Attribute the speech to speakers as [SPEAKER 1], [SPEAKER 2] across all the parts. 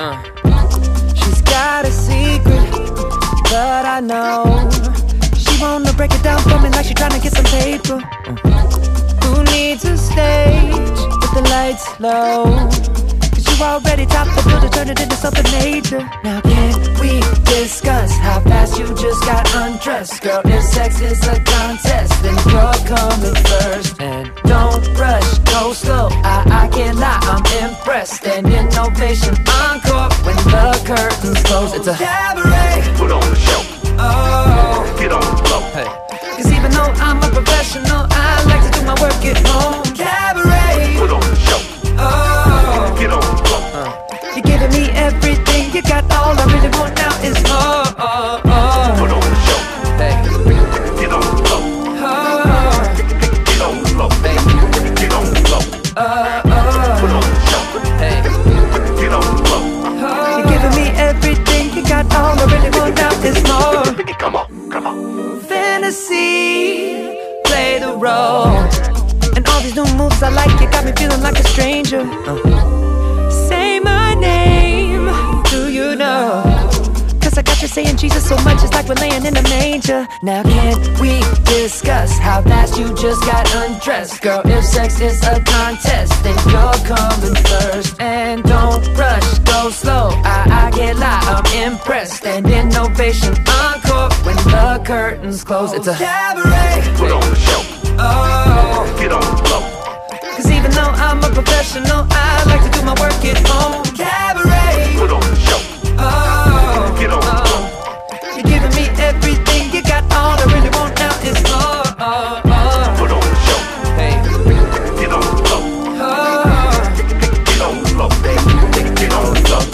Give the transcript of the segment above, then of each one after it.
[SPEAKER 1] She's got a secret, but I know she wanna break it down for me like she tryna get some paper. Who needs a stage with the lights low? Cause you already topped the bill to turn it into something major. Now can we discuss how fast you just got undressed? Girl, if sex is a contest, then you're coming first. And don't rush, go slow, I can't lie, I'm impressed. And innovation encore when the curtains close. It's a cabaret.
[SPEAKER 2] Put on the show.
[SPEAKER 1] Oh,
[SPEAKER 2] Get on the floor.
[SPEAKER 1] hey. Cause even though I'm a professional, I like to do my work at home. Cabaret.
[SPEAKER 2] Put on the show.
[SPEAKER 1] Oh,
[SPEAKER 2] Get on the floor.
[SPEAKER 1] you're giving me everything you got. All I really want now is more.
[SPEAKER 2] Put on the show.
[SPEAKER 1] Hey.
[SPEAKER 2] Get on the floor.
[SPEAKER 1] Oh,
[SPEAKER 2] Get on the floor. Get on the floor. Put on the show.
[SPEAKER 1] hey.
[SPEAKER 2] Get on the floor.
[SPEAKER 1] You're giving me everything you got. All I really want now is more.
[SPEAKER 2] Come on, come on.
[SPEAKER 1] Fantasy, play the role. And all these new moves I like, you got me feeling like a stranger. Say my name, do you know? Cause I got you saying Jesus so much, it's like we're laying in a manger. Now can we discuss how fast you just got undressed? Girl, if sex is a contest, then you're coming first. And don't rush, go slow, I can't lie, I'm impressed. And innovation encore when the curtains close. It's a cabaret.
[SPEAKER 2] Put on the show.
[SPEAKER 1] Oh,
[SPEAKER 2] Get on the floor.
[SPEAKER 1] cause even though I'm a professional, I like to do my work at home. Cabaret.
[SPEAKER 2] Put on the show.
[SPEAKER 1] Oh,
[SPEAKER 2] Get on the floor.
[SPEAKER 1] you're giving me everything you got. All I really want now is more.
[SPEAKER 2] Put on the show.
[SPEAKER 1] Hey.
[SPEAKER 2] Get on the floor.
[SPEAKER 1] Oh,
[SPEAKER 2] Get on the floor. Get on the floor.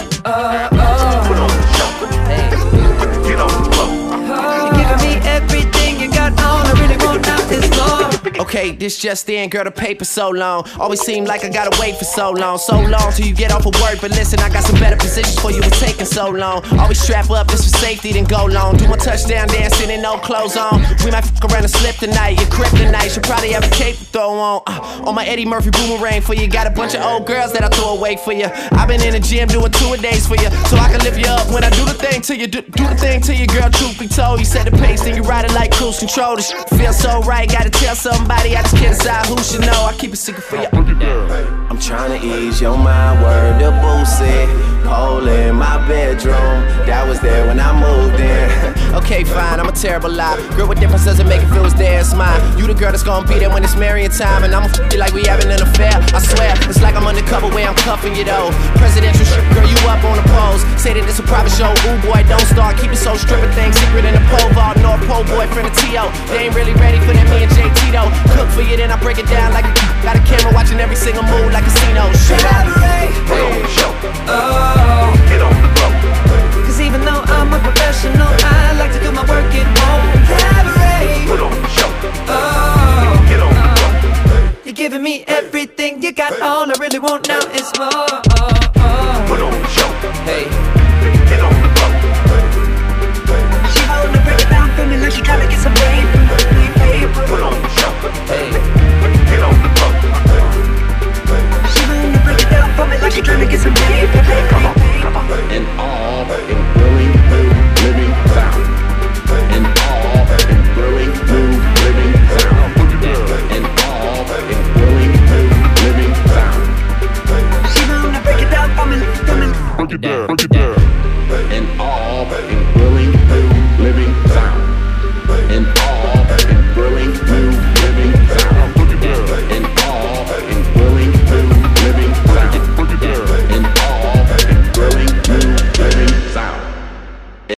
[SPEAKER 2] Put on the show.
[SPEAKER 1] hey.
[SPEAKER 2] Get on the floor.
[SPEAKER 1] You're giving me everything you got. All I really want now is more.
[SPEAKER 3] Okay, this just in, girl, the paper so long. Always seem like I gotta wait for so long till you get off of work. But listen, I got some better positions for you, it's taking so long. Always strap up just for safety, then go long. Do my touchdown dancing and no clothes on. We might fuck around and slip tonight, your kryptonite. Should probably have a cape to throw on my Eddie Murphy boomerang for you. Got a bunch of old girls that I throw away for you. I've been in the gym doing 2 a days for you, so I can lift you up when I do the thing to you. Do the thing to you, girl, truth be told. You set the pace, then you ride it like cruise control. This shit feels so right, gotta tell somebody. I just can't decide who should know. I keep it secret for you.
[SPEAKER 4] I'm tryna ease your mind, word to Boosie. Pole in my bedroom, that was there when I moved in.
[SPEAKER 3] Okay, fine, I'm a terrible lie. Girl, what difference does it make if it was there? It's mine. You the girl that's gonna be there when it's marrying time. And I'ma f you like we having an affair. I swear, it's like I'm undercover where I'm cuffing you though. Presidential shit, girl, you up on the pose. Say that it's a private show, ooh boy, don't start. Keep it so stripping things secret in the pole vault. North Pole boyfriend of T.O. They ain't really ready for that me and JT though. Cook for you, then I break it down like a got a camera watching every single move like casino. Shut up.
[SPEAKER 2] Put on the show.
[SPEAKER 1] Oh,
[SPEAKER 2] Get on the floor.
[SPEAKER 1] cause even though I'm a professional, I like to do my work at home. Cabaret.
[SPEAKER 2] Put on the show.
[SPEAKER 1] Oh,
[SPEAKER 2] Get on the floor.
[SPEAKER 1] you're giving me everything you got. All I really want now is more.
[SPEAKER 2] Put on the show.
[SPEAKER 1] Hey.
[SPEAKER 2] Get on the floor.
[SPEAKER 1] She wanna break it down for me like she tryna get some paper.
[SPEAKER 2] Put on the show.
[SPEAKER 1] Hey.
[SPEAKER 2] Get on the floor.
[SPEAKER 1] She wanna break it down for me like she tryna get some paper.
[SPEAKER 2] Come on, come on.
[SPEAKER 5] And all in really new living sound. And all in really new living sound. And all in really new living sound.
[SPEAKER 1] She wanna break it down for me.
[SPEAKER 5] And all in really new